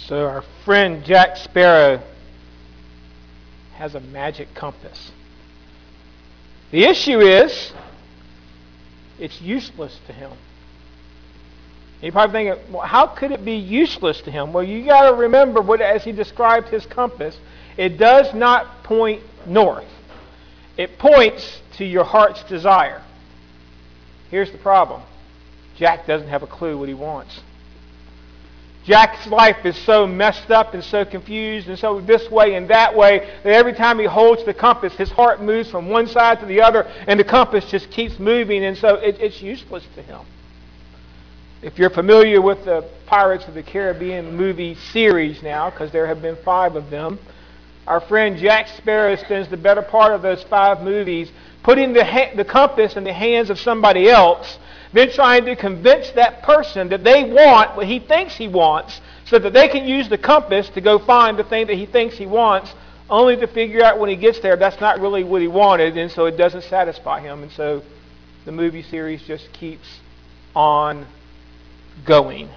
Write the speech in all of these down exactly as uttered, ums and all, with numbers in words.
So our friend Jack Sparrow has a magic compass. The issue is, it's useless to him. You're probably thinking, well, how could it be useless to him? Well, you got to remember what, as he described his compass, it does not point north. It points to your heart's desire. Here's the problem. Jack doesn't have a clue what he wants. Jack's life is so messed up and so confused and so this way and that way that every time he holds the compass, his heart moves from one side to the other and the compass just keeps moving, and so it, it's useless to him. If you're familiar with the Pirates of the Caribbean movie series now, because there have been five of them, our friend Jack Sparrow spends the better part of those five movies putting the, ha- the compass in the hands of somebody else, then trying to convince that person that they want what he thinks he wants so that they can use the compass to go find the thing that he thinks he wants, only to figure out when he gets there that's not really what he wanted, and so it doesn't satisfy him. And so the movie series just keeps on going.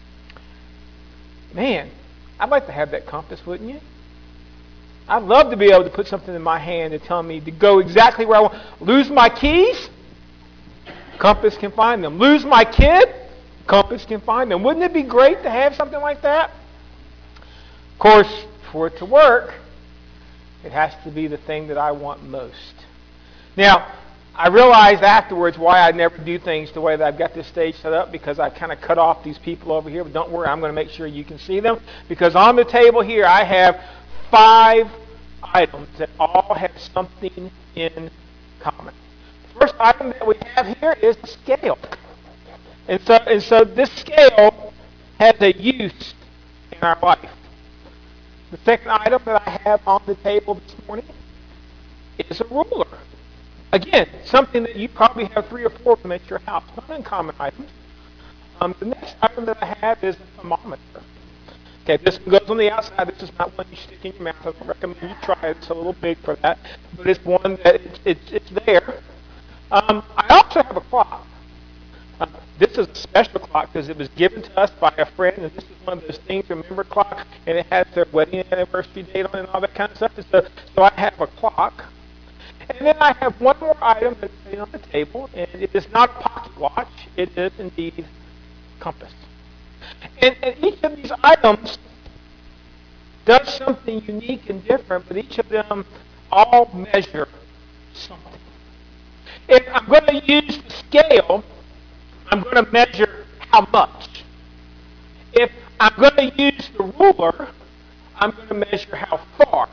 Man, I'd like to have that compass, wouldn't you? I'd love to be able to put something in my hand and tell me to go exactly where I want. Lose my keys? Compass can find them. Lose my kid? Compass can find them. Wouldn't it be great to have something like that? Of course, for it to work, it has to be the thing that I want most. Now, I realized afterwards why I never do things the way that I've got this stage set up, because I kind of cut off these people over here. But don't worry, I'm going to make sure you can see them, because on the table here I have five items that all have something in common. First item that we have here is the scale. And so, and so this scale has a use in our life. The second item that I have on the table this morning is a ruler. Again, something that you probably have three or four of them at your house. Not uncommon items. Um, the next item that I have is a thermometer. Okay, this one goes on the outside. This is not one you stick in your mouth. I don't recommend you try it. It's a little big for that. But it's one that it's, it's, it's there. Um, I also have a clock. Uh, this is a special clock because it was given to us by a friend, and this is one of those things, remember clock, and it has their wedding anniversary date on it and all that kind of stuff. And so, so I have a clock. And then I have one more item that's sitting on the table, and it is not a pocket watch. It is indeed a compass. And, and each of these items does something unique and different, but each of them all measure something. If I'm going to use the scale, I'm going to measure how much. If I'm going to use the ruler, I'm going to measure how far.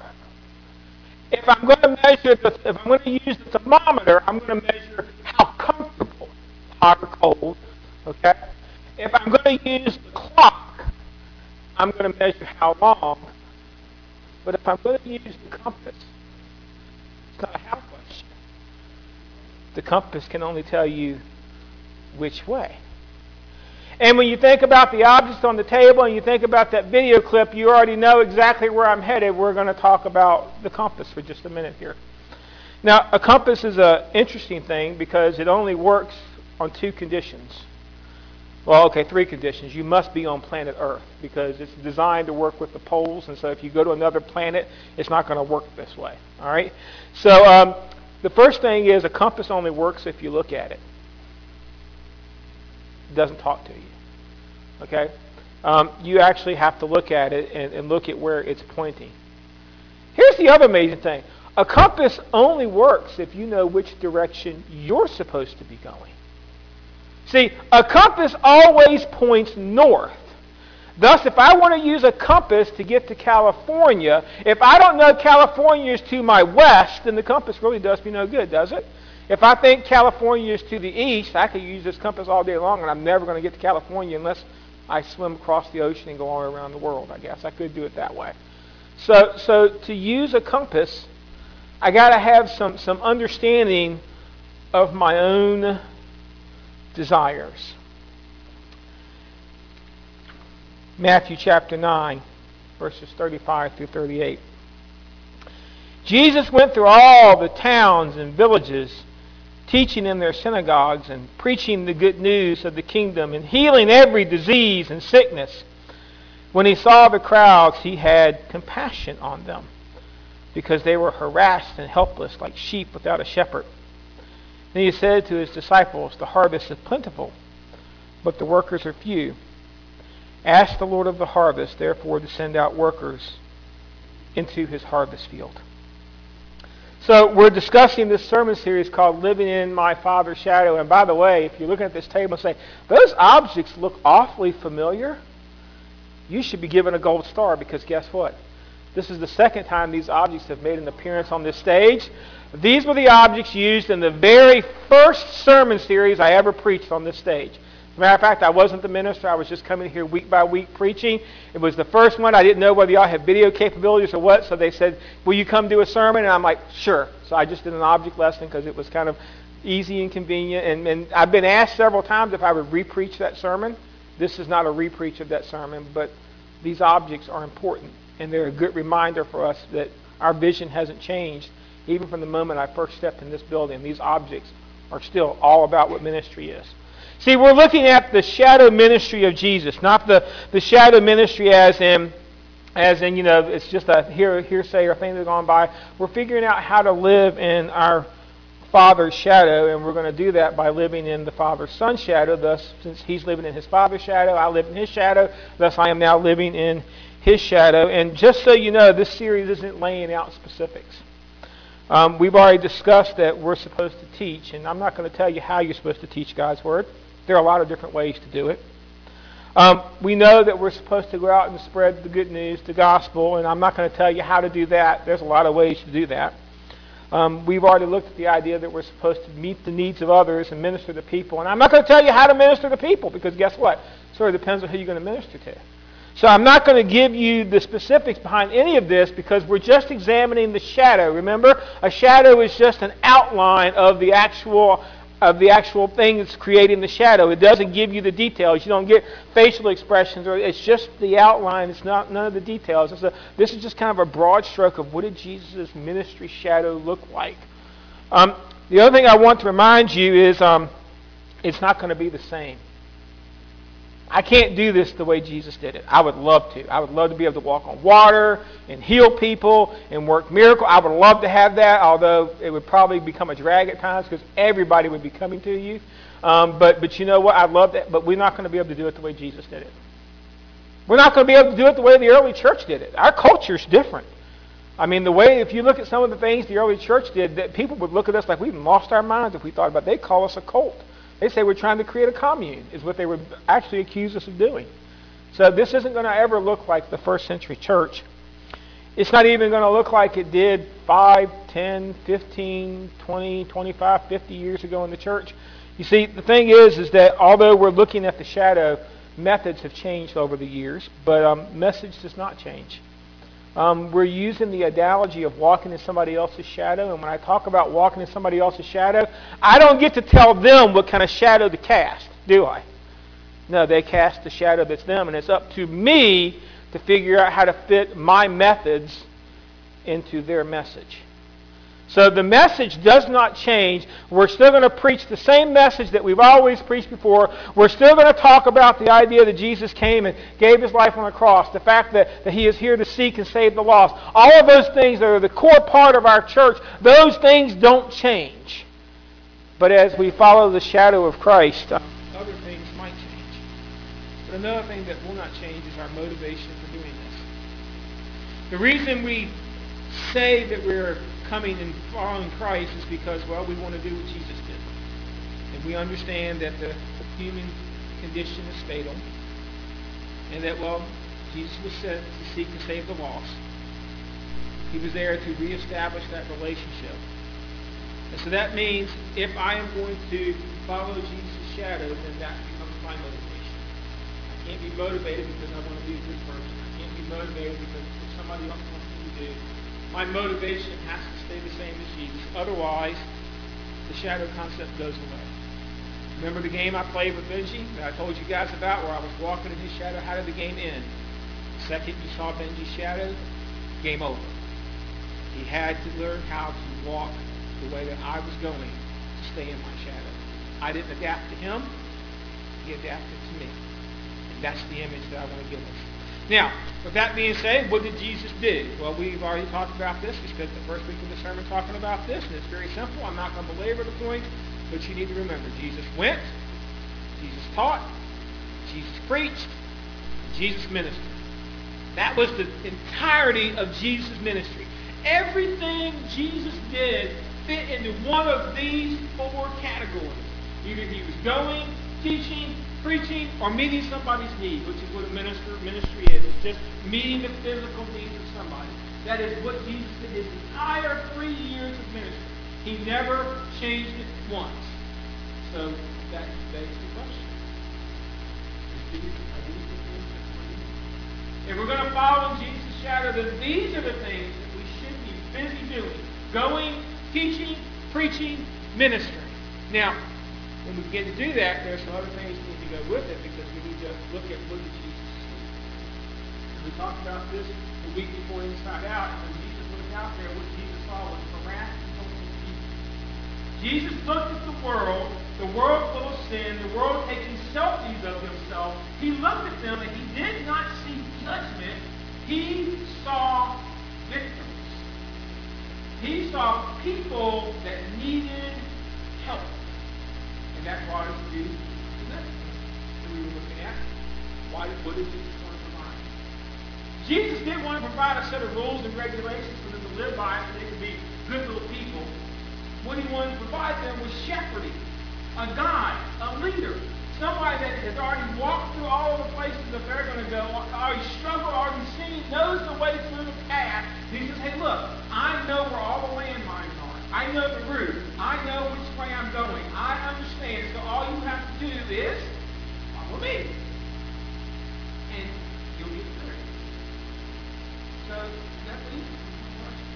If I'm going to measure the, if I'm going to use the thermometer, I'm going to measure how comfortable, hot or cold. Okay. If I'm going to use the clock, I'm going to measure how long. But if I'm going to use the compass, it's not how much. The compass can only tell you which way. And when you think about the objects on the table and you think about that video clip, you already know exactly where I'm headed. We're going to talk about the compass for just a minute here. Now, a compass is an interesting thing because it only works on two conditions. Well, okay, three conditions. You must be on planet Earth because it's designed to work with the poles, and so if you go to another planet, it's not going to work this way. All right? So um, the first thing is a compass only works if you look at it. It doesn't talk to you. Okay? Um, you actually have to look at it and, and look at where it's pointing. Here's the other amazing thing. A compass only works if you know which direction you're supposed to be going. See, a compass always points north. Thus, if I want to use a compass to get to California, if I don't know California is to my west, then the compass really does me no good, does it? If I think California is to the east, I could use this compass all day long, and I'm never going to get to California unless I swim across the ocean and go all around the world, I guess. I could do it that way. So, so to use a compass, I got to have some, some understanding of my own desires. Matthew chapter nine, verses thirty-five through thirty-eight. Jesus went through all the towns and villages, teaching in their synagogues and preaching the good news of the kingdom and healing every disease and sickness. When he saw the crowds, he had compassion on them, because they were harassed and helpless like sheep without a shepherd. Then he said to his disciples, the harvest is plentiful, but the workers are few. Ask the Lord of the harvest, therefore, to send out workers into his harvest field. So we're discussing this sermon series called Living in My Father's Shadow. And by the way, if you look at this table and say, those objects look awfully familiar, you should be given a gold star, because guess what? This is the second time these objects have made an appearance on this stage. These were the objects used in the very first sermon series I ever preached on this stage. As a matter of fact, I wasn't the minister. I was just coming here week by week preaching. It was the first one. I didn't know whether y'all had video capabilities or what, so they said, will you come do a sermon? And I'm like, sure. So I just did an object lesson because it was kind of easy and convenient. And, and I've been asked several times if I would re-preach that sermon. This is not a re-preach of that sermon, but these objects are important, and they're a good reminder for us that our vision hasn't changed. Even from the moment I first stepped in this building, these objects are still all about what ministry is. See, we're looking at the shadow ministry of Jesus, not the, the shadow ministry as in, as in, you know, it's just a hear, hearsay or thing that's gone by. We're figuring out how to live in our Father's shadow, and we're going to do that by living in the Father's Son's shadow. Thus, since he's living in his Father's shadow, I live in his shadow. Thus, I am now living in his shadow. And just so you know, this series isn't laying out specifics. Um, we've already discussed that we're supposed to teach, and I'm not going to tell you how you're supposed to teach God's Word. There are a lot of different ways to do it. Um, we know that we're supposed to go out and spread the good news, the gospel, and I'm not going to tell you how to do that. There's a lot of ways to do that. Um, we've already looked at the idea that we're supposed to meet the needs of others and minister to people, and I'm not going to tell you how to minister to people, because guess what? It sort of depends on who you're going to minister to. So I'm not going to give you the specifics behind any of this, because we're just examining the shadow. Remember, a shadow is just an outline of the actual of the actual thing that's creating the shadow. It doesn't give you the details. You don't get facial expressions, or it's just the outline. It's not none of the details. It's a, this is just kind of a broad stroke of what did Jesus' ministry shadow look like. Um, the other thing I want to remind you is um, it's not going to be the same. I can't do this the way Jesus did it. I would love to. I would love to be able to walk on water and heal people and work miracles. I would love to have that, although it would probably become a drag at times because everybody would be coming to you. Um, but, but you know what? I'd love that. But we're not going to be able to do it the way Jesus did it. We're not going to be able to do it the way the early church did it. Our culture's different. I mean, the way, if you look at some of the things the early church did, that people would look at us like we've lost our minds if we thought about it. They'd call us a cult. They say we're trying to create a commune, is what they would actually accuse us of doing. So this isn't going to ever look like the first century church. It's not even going to look like it did five, ten, fifteen, twenty, twenty-five, fifty years ago in the church. You see, the thing is, is that although we're looking at the shadow, methods have changed over the years, but um, message does not change. Um, we're using the analogy of walking in somebody else's shadow. And when I talk about walking in somebody else's shadow, I don't get to tell them what kind of shadow to cast, do I? No, they cast the shadow that's them. And it's up to me to figure out how to fit my methods into their message. So the message does not change. We're still going to preach the same message that we've always preached before. We're still going to talk about the idea that Jesus came and gave his life on the cross, the fact that, that he is here to seek and save the lost. All of those things that are the core part of our church, those things don't change. But as we follow the shadow of Christ, other things might change. But another thing that will not change is our motivation for doing this. The reason we say that we're coming and following Christ is because, well, we want to do what Jesus did. And we understand that the human condition is fatal. And that, well, Jesus was sent to seek and save the lost. He was there to reestablish that relationship. And so that means if I am going to follow Jesus' shadow, then that becomes my motivation. I can't be motivated because I want to be a good person. I can't be motivated because if somebody else wants me to do. My motivation has to stay the same as Jesus. Otherwise, the shadow concept goes away. Remember the game I played with Benji that I told you guys about where I was walking in his shadow? How did the game end? The second you saw Benji's shadow, game over. He had to learn how to walk the way that I was going to stay in my shadow. I didn't adapt to him. He adapted to me. And that's the image that I want to give us. Now, with that being said, what did Jesus do? Well, we've already talked about this. We spent the first week of the sermon talking about this, and it's very simple. I'm not going to belabor the point, but you need to remember, Jesus went, Jesus taught, Jesus preached, Jesus ministered. That was the entirety of Jesus' ministry. Everything Jesus did fit into one of these four categories. Either he was going, teaching, preaching, or meeting somebody's need, which is what a minister ministry is. It's just meeting the physical needs of somebody. That is what Jesus did his entire three years of ministry. He never changed it once. So that begs the question. If we're going to follow in Jesus' shadow, then these are the things that we should be busy doing. Going, teaching, preaching, ministering. Now, when we begin to do that, there are some other things we need to go with it because we need to look at what did Jesus see. We talked about this the week before Inside Out, and when Jesus looked out there, what Jesus saw was harassed and hopeless people. Jesus looked at the world, the world full of sin, the world taking selfies of himself. He looked at them and he did not see judgment. He saw victims. He saw people that needed help. And that brought us to the next thing that we were looking at. Why, what did Jesus want to provide? Jesus didn't want to provide a set of rules and regulations for them to live by so they could be good little people. What he wanted to provide them was shepherding, a guide, a leader, somebody that has already walked through all of the places that they're going to go, already struggled, already seen, knows the way through the path. And he says, hey, look, I know where all the landmines are. I know the route. I know which way I'm going. I understand. So all you have to do is follow me. And you'll get through. So that leads us to the question.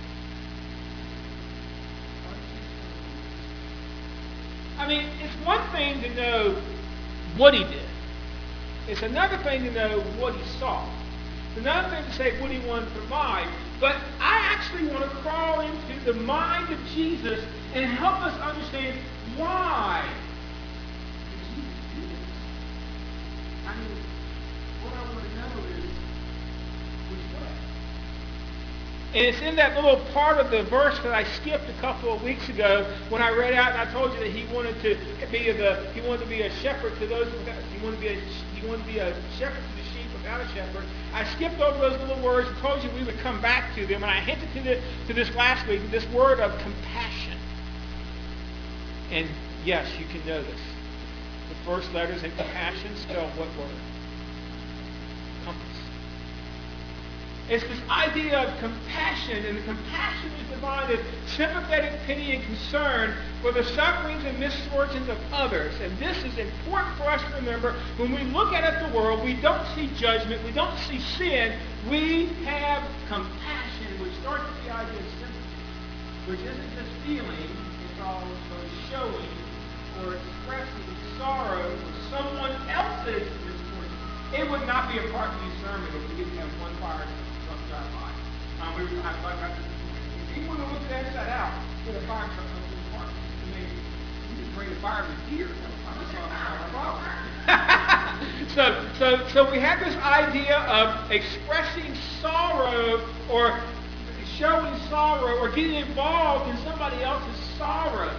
I mean, it's one thing to know what he did. It's another thing to know what he saw. It's another thing to say what he wanted to provide. But I actually want to crawl into the mind of Jesus and help us understand why did Jesus do this? I mean, what I want to know is which way. And it's in that little part of the verse that I skipped a couple of weeks ago when I read out and I told you that he wanted to be the he wanted to be a shepherd to those without, he wanted to be a he wanted to be a shepherd to the sheep without a shepherd. I skipped over those little words and told you we would come back to them, and I hinted to, the, to this last week, this word of compassion. And yes, you can know this. The first letters in compassion spell what word? Compass. It's this idea of compassion, and the compassion is defined as sympathetic pity and concern for the sufferings and misfortunes of others. And this is important for us to remember. When we look at the world, we don't see judgment, we don't see sin, we have compassion, which starts with the idea of sympathy, which isn't just feeling, it's also showing or expressing sorrow for someone else's misfortune. It would not be a part of the sermon if we didn't have one fire truck drive by. Um, we were talking about this this morning. If you want to look at that out, put a fire truck up in the park. You can bring the fireman here. so, so, so we have this idea of expressing sorrow or showing sorrow or getting involved in somebody else's sorrow.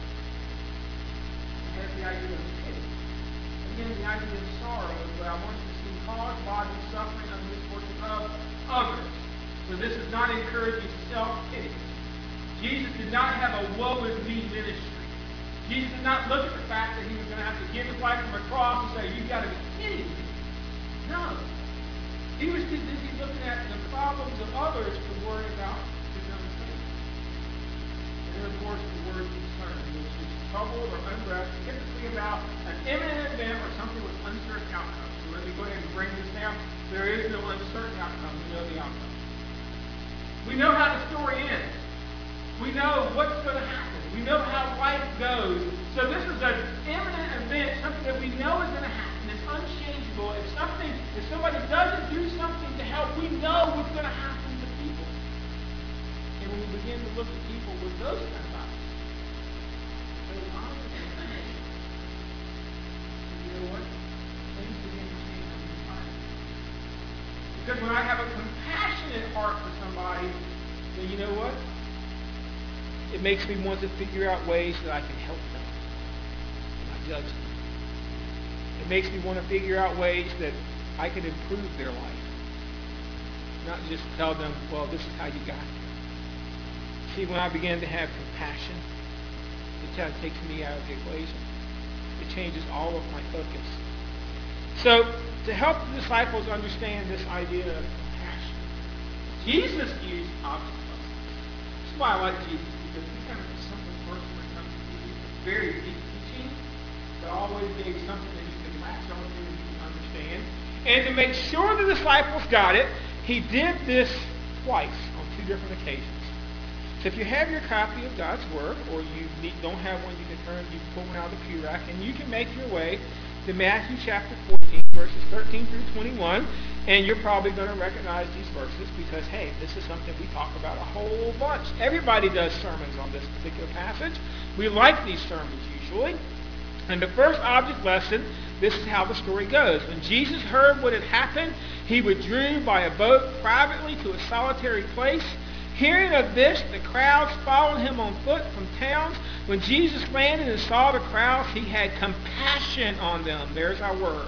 That's the idea of pity. Again, the idea of sorrow is what I want you to see caused by the suffering and misfortune of others. So this is not encouraging self-pity. Jesus did not have a woe is me ministry. Jesus did not look at the fact that he was going to have to give his life from a cross and say, you've got to be kidding me. No. He was too busy looking at the problems of others to worry about his own faith. And then, of course, the word concern, which is trouble or unrest, typically about an imminent event or something with uncertain outcomes. So let me go ahead and bring this down. There is no uncertain outcome. We know the outcome. We know how the story ends. We know what's going to happen. We know how life goes. So this is an imminent event, something that we know is going to happen. It's unchangeable. If something, if somebody doesn't do something to help, we know what's going to happen to people. And when we begin to look at people with those kind of eyes, those eyes, you know what? Things begin to change on the planet. when I have a compassionate heart for somebody, then you know what? It makes me want to figure out ways that I can help them, not judge them. It makes me want to figure out ways that I can improve their life, not just tell them, well, this is how you got here. See, when I begin to have compassion, it kind of takes me out of the equation. It changes all of my focus. So, to help the disciples understand this idea of compassion, Jesus used object lessons. That's why I like Jesus, because he kind of a simple person when it comes to teaching. Very deep teaching, but always gave something that you can latch on to and you can understand. And to make sure the disciples got it, he did this twice on two different occasions. So if you have your copy of God's Word, or you need, don't have one, you can turn, you can pull one out of the pew rack, and you can make your way to Matthew chapter fourteen, verses thirteen through twenty-one, and you're probably going to recognize these verses because, hey, this is something we talk about a whole bunch. Everybody does sermons on this particular passage. We like these sermons usually. And the first object lesson, this is how the story goes. When Jesus heard what had happened, he withdrew by a boat privately to a solitary place. Hearing of this, the crowds followed him on foot from towns. When Jesus landed and saw the crowds, he had compassion on them. There's our word.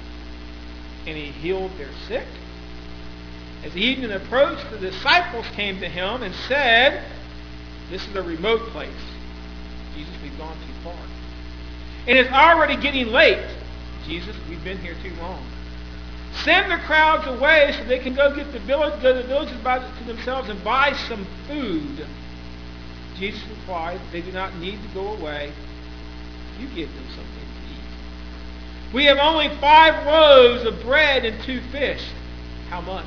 And he healed their sick. As evening approached, the disciples came to him and said, this is a remote place. Jesus, we've gone too far. And it's already getting late. Jesus, we've been here too long. Send the crowds away so they can go get the village, go to the villages by, to themselves and buy some food. Jesus replied, they do not need to go away. You give them something to eat. We have only five loaves of bread and two fish. How much?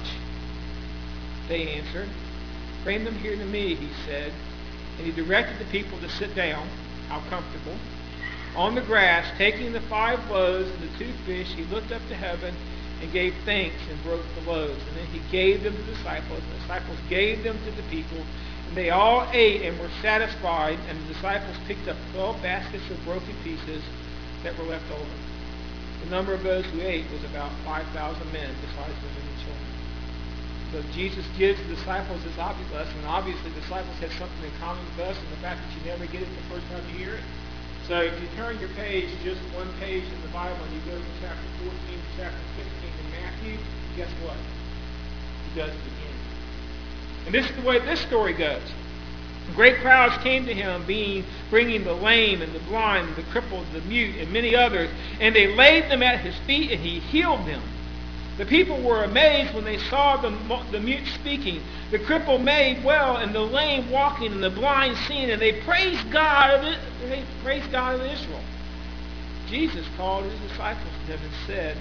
They answered. Bring them here to me, he said. And he directed the people to sit down. How comfortable. On the grass, taking the five loaves and the two fish, he looked up to heaven and gave thanks and broke the loaves. And then he gave them to the disciples. The disciples gave them to the people. And they all ate and were satisfied. And the disciples picked up twelve baskets of broken pieces that were left over. The number of those who ate was about five thousand men, besides women and children. So Jesus gives the disciples this object lesson. And obviously, the disciples have something in common with us, and the fact that you never get it the first time you hear it. So if you turn your page, just one page in the Bible, and you go from chapter fourteen to chapter fifteen in Matthew, guess what? He does it again. And this is the way this story goes. Great crowds came to him, being, bringing the lame and the blind, and the crippled, the mute, and many others, and they laid them at his feet, and he healed them. The people were amazed when they saw the, the mute speaking, the crippled made well, and the lame walking, and the blind seeing, and they praised God of it, they praised God of Israel. Jesus called his disciples to him and said,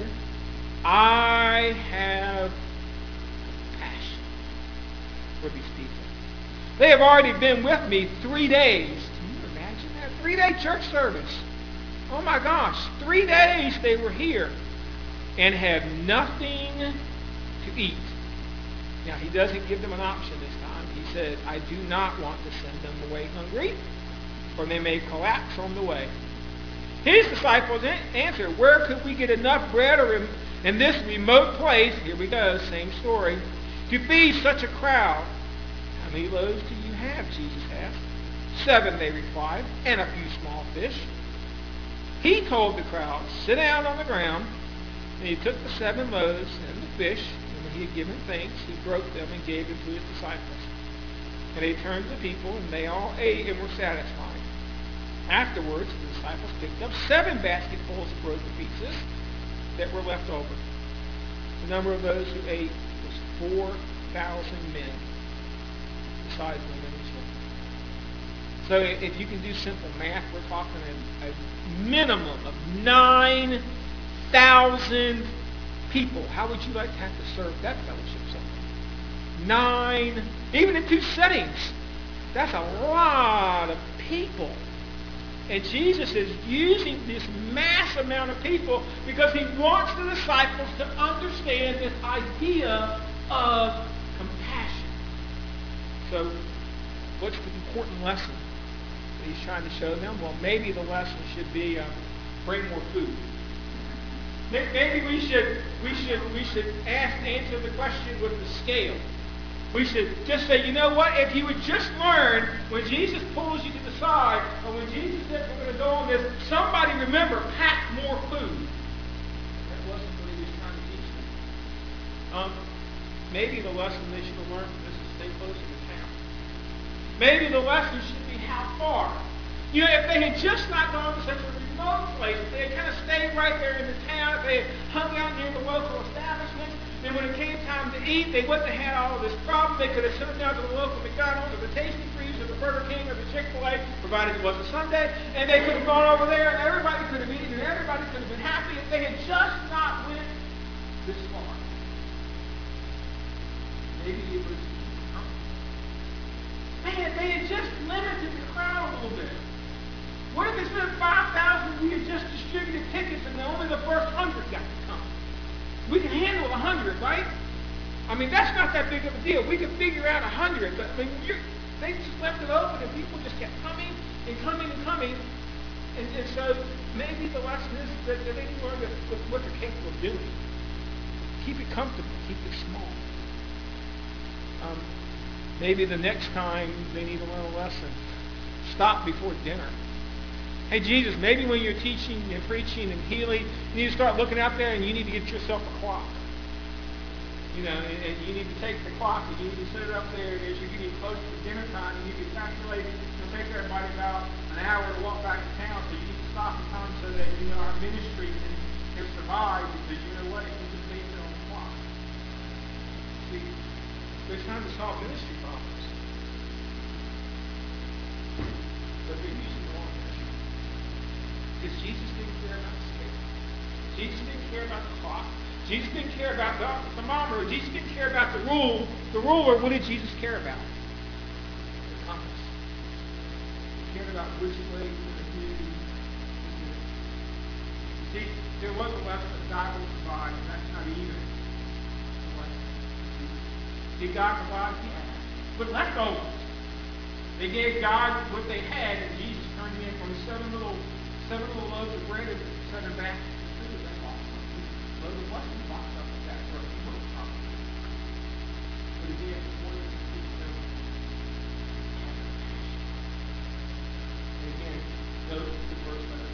I have compassion for these people. They have already been with me three days. Can you imagine that? Three-day church service. Oh my gosh, three days they were here and have nothing to eat. Now, he doesn't give them an option this time. He said, I do not want to send them away hungry, or they may collapse on the way. His disciples answered, where could we get enough bread or in this remote place, here we go, same story, to feed such a crowd? How many loaves do you have, Jesus asked. Seven, they replied, and a few small fish. He told the crowd, sit down on the ground. And he took the seven loaves and the fish, and when he had given thanks, he broke them and gave them to his disciples. And they turned to the people, and they all ate and were satisfied. Afterwards, the disciples picked up seven basketfuls of broken pieces that were left over. The number of those who ate was four thousand men, besides women and children. So if you can do simple math, we're talking a, a minimum of nine thousand people. How would you like to have to serve that fellowship something? Nine, even in two settings. That's a lot of people. And Jesus is using this mass amount of people because he wants the disciples to understand this idea of compassion. So, what's the important lesson that he's trying to show them? Well, maybe the lesson should be uh, bring more food. Maybe we should we should we should ask answer the question with the scale. We should just say, you know what? If you would just learn when Jesus pulls you to the side, or when Jesus says we're going to go on this, somebody remember, pack more food. That wasn't what he was trying to teach them. Um, maybe the lesson they should have learned from this is stay closer to town. Maybe the lesson should be how far. You know, if they had just not gone to such a remote place, if they had kind of stayed right there in the town, if they had hung out near the local establishments, then when it came time to eat, they wouldn't have had all of this problem. They could have sent them down to the local McDonald's or the Tasty Freeze or the Burger King or the Chick-fil-A, provided it wasn't Sunday, and they could have gone over there and everybody could have eaten and everybody could have been happy if they had just not went this far. Maybe it was, man, they had just limited the crowd a little bit. What if instead of five thousand, we had just distributed tickets and only the first one hundred got to come? We can handle one hundred, right? I mean, that's not that big of a deal. We can figure out one hundred, but I mean, you're, they just left it open and people just kept coming and coming and coming. And, and so maybe the lesson is that, that they need to learn that, that what they're capable of doing. Keep it comfortable. Keep it small. Um, maybe the next time they need to learn a lesson, stop before dinner. Hey, Jesus, maybe when you're teaching and preaching and healing, you need to start looking out there and you need to get yourself a clock. You know, and, and you need to take the clock and you need to set it up there, and as you're getting close to dinner time, you need to calculate, it'll take everybody about an hour to walk back to town, so you need to stop the time so that, you know, our ministry can, can survive, because you know what, it can just base it on the clock. See, there's time to solve ministry problems. But they're usually wrong. Because Jesus didn't care about the scale. Jesus didn't care about the clock. Jesus didn't care about the thermometer. Jesus didn't care about the rule. The ruler, what did Jesus care about? The compass. He cared about which way he was going to do. See, there was a lesson that God will provide, and that's not even what. Did God provide? Yeah. But leftovers. They gave God what they had, and Jesus turned it in from seven little seven little loaves of bread and sent it back. That's awesome. Load of blessing box up with that for a few months. But again, more than teach them. And again, note the first letter.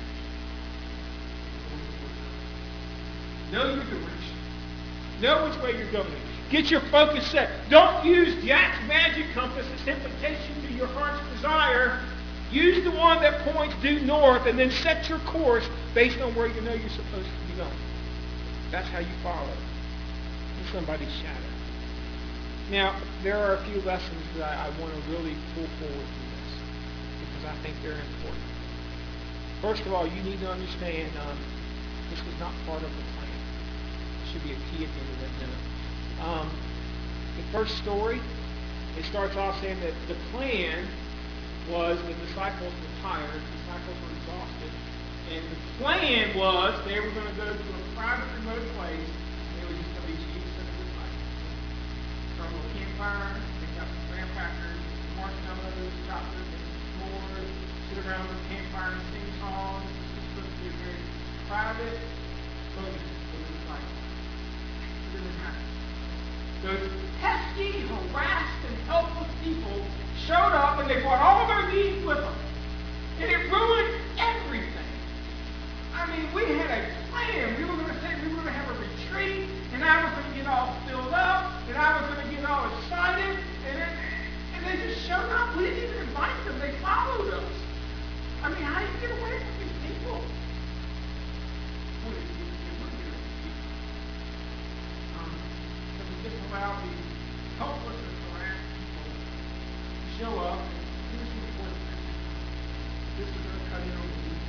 Know your direction. Know which way you're going. Get your focus set. Don't use Jack's magic compass that simply takes you to your heart's desire. Use the one that points due north, and then set your course based on where you know you're supposed to be going. That's how you follow in somebody's shadow. Now, there are a few lessons that I, I want to really pull forward from this, because I think they're important. First of all, you need to understand um, this was not part of the plan. It should be a key at the end of that dinner. Um, the first story, it starts off saying that the plan was the disciples were tired, the disciples were exhausted, and the plan was they were going to go to a private, remote place, and it was just going to be Jesus and his disciples. Start a little campfire, pick up some graham crackers, marshmallows, chocolate, and s'mores, sit around the campfire and sing songs. It's just supposed to be a very private moment for the disciples. It didn't happen. Those pesky, harassed, and helpless people showed up, and they brought all their needs with them. And it ruined everything. I mean, we had a plan. We were going to say we were going to have a retreat, and I was going to get all filled up, and I was going to get all excited, and, it, and they just showed up. We didn't even invite them. They followed us. I mean, how do you get away from these people? What did you do? What did you do? Um, so we just allowed these helpless and harassed people to show up. And here's the important thing. This is going to cut in on the Jesus.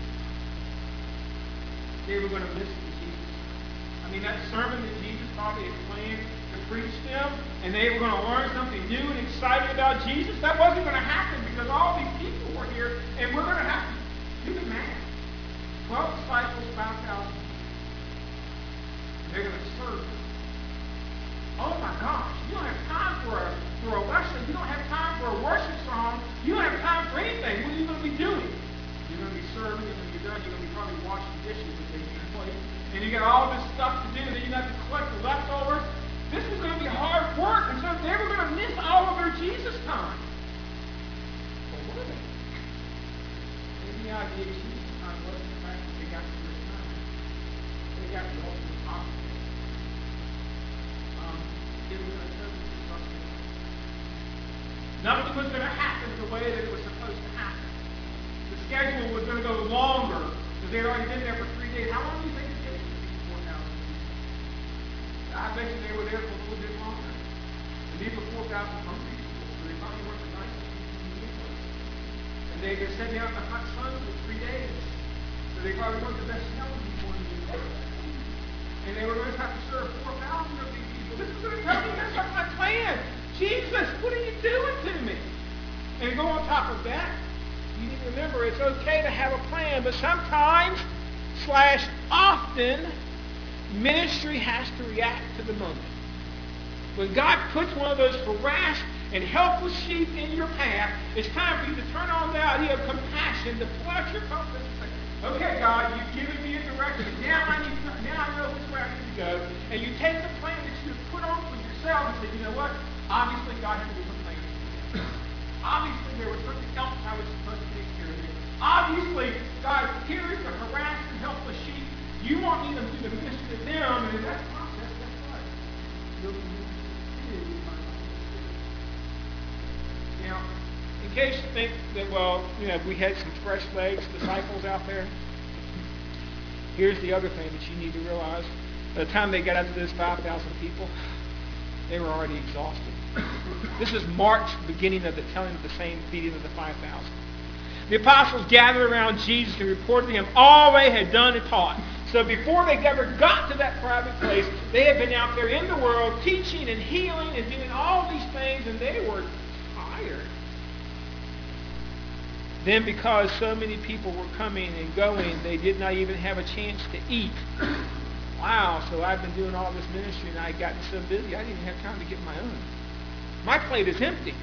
They were going to listen to Jesus. I mean, that sermon that Jesus probably had planned to preach them, and they were going to learn something new and exciting about Jesus, that wasn't going to happen because all these people were here, and we're going to have to do the math. Twelve disciples, five thousand. They're going to serve them. Oh my gosh, you don't have time for a, for a lesson. You don't have time for a worship song. You don't have time for anything. What are you going to be doing? You're going to be serving, and when you're done, you're going to be probably washing dishes with your plate. And you got idea Jesus time was the fact that they got to this time. They got the ultimate opposite. Um, it was going to turn into something. Nothing was going to happen the way that it was supposed to happen. The schedule was going to go longer because they had already been there for three days. How long do you think it takes to feed four thousand people? I bet you they were there for a little bit longer. And these were four thousand hungry people, so they probably weren't the nicest people in the universe. And they were sitting out in the hot sun for three days. So they probably weren't the best smelling people in the universe. And they were going to have to serve four thousand of these people. This is going to totally mess up my plan. Jesus, what are you doing to me? And go on top of that, you need to remember it's okay to have a plan, but sometimes, slash often, ministry has to react to the moment. When God puts one of those harassed and helpless sheep in your path, it's time for you to turn on the idea of compassion, to pull out your compass and say, okay, God, you've given me a direction. Now I need to, now I know which way I need to go. And you take the plan that you put on for yourself and say, you know what? Obviously, God had a different plan. Obviously, there was something else I was supposed to take care of. Here. Obviously, God, here is the harassed and helpless sheep. You want me to do the ministry to them, and in that process, that's what? You'll be ministered to by my Spirit. Now, in case you think that, well, you know, we had some fresh legs, disciples out there, here's the other thing that you need to realize. By the time they got up to those five thousand people, they were already exhausted. This is Mark's beginning of the telling of the same feeding of the five thousand. The apostles gathered around Jesus and reported to him all they had done and taught. So before they ever got to that private place, they had been out there in the world teaching and healing and doing all these things, and they were tired. Then because so many people were coming and going, they did not even have a chance to eat. Wow, so I've been doing all this ministry and I gotten so busy, I didn't even have time to get my own. My plate is empty.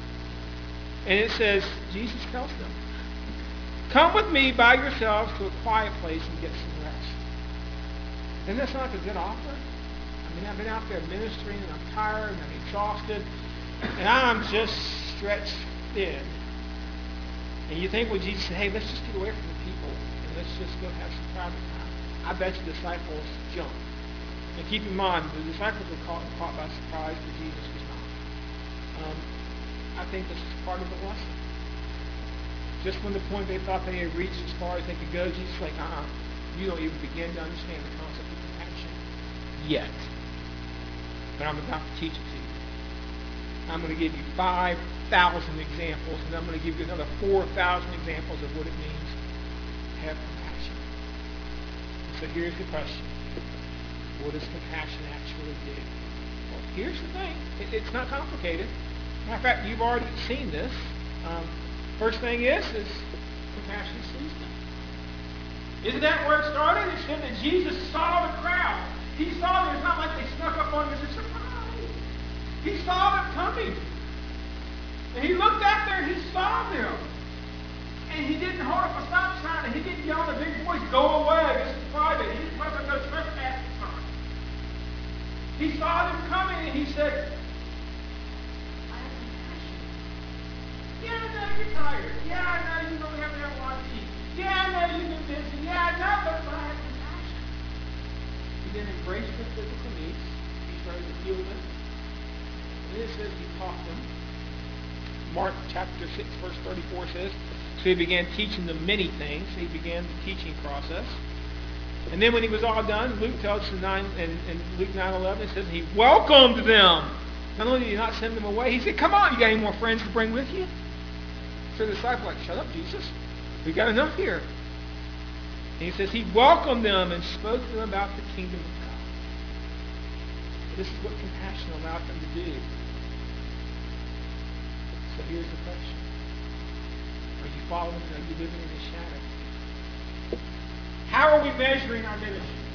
And it says, Jesus tells them, come with me by yourselves to a quiet place and get some rest. Isn't that sound like a good offer? I mean, I've been out there ministering and I'm tired and I'm exhausted and I'm just stretched thin. And you think, well, Jesus said, hey, let's just get away from the people and let's just go have some private time. I bet you the disciples jumped. And keep in mind, the disciples were caught, caught by surprise, but Jesus was not. Um, I think this is part of the lesson. Just when the point they thought they had reached as far as they could go, Jesus is like, uh-uh, you don't even begin to understand the concept of compassion yet. But I'm about to teach it to you. I'm going to give you five thousand examples, and I'm going to give you another four thousand examples of what it means to have compassion. And so here's the question. What does compassion actually do? Well, here's the thing. It, it's not complicated. Matter of fact, you've already seen this. Um, first thing is, is compassion sees them. Isn't that where it started? It said that Jesus saw the crowd. He saw them. It's not like they snuck up on him as a surprise. He saw them coming. And he looked out there and he saw them. And he didn't hold up a stop sign and he didn't yell in a big voice, go away, this is private. He didn't put up no trespassing sign. He saw them coming and he said, I have compassion. Yeah, I know you're tired. Yeah, I know you really haven't had a lot to eat. Yeah, I know you've been busy. Yeah, I know, but I have compassion. He then embraced their physical needs. He started to heal them. And then it says he taught them. Mark chapter six, verse thirty-four says, so he began teaching them many things. He began the teaching process. And then when he was all done, Luke tells us in, nine, in, in Luke nine eleven, it says he welcomed them. Not only did he not send them away, he said, come on, you got any more friends to bring with you? So the disciples were like, shut up, Jesus. We've got enough here. And he says he welcomed them and spoke to them about the kingdom of God. This is what compassion allowed them to do. So here's the question. Are you following? Are you living in his shadow? How are we measuring our ministry?